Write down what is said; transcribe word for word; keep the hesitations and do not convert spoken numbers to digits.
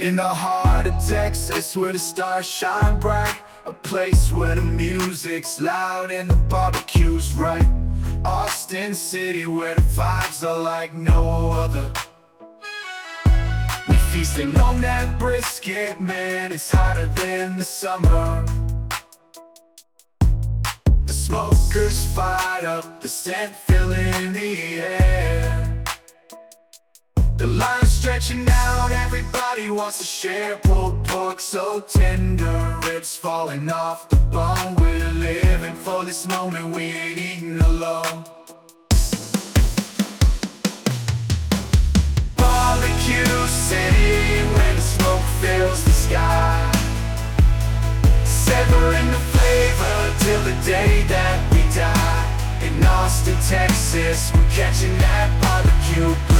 In the heart of Texas, where the stars shine bright, a place where the music's loud and the barbecue's right. Austin City, where the vibes are like no other. We feasting on that brisket, man, it's hotter than the summer. The smokers fired up, the scent filling the air. The line's stretching out, everybody wants to share. Pulled pork so tender, ribs falling off the bone. We're living for this moment, we ain't eating alone. Barbecue City, when the smoke fills the sky, severing the flavor till the day that we die. In Austin, Texas, we're catching that barbecue.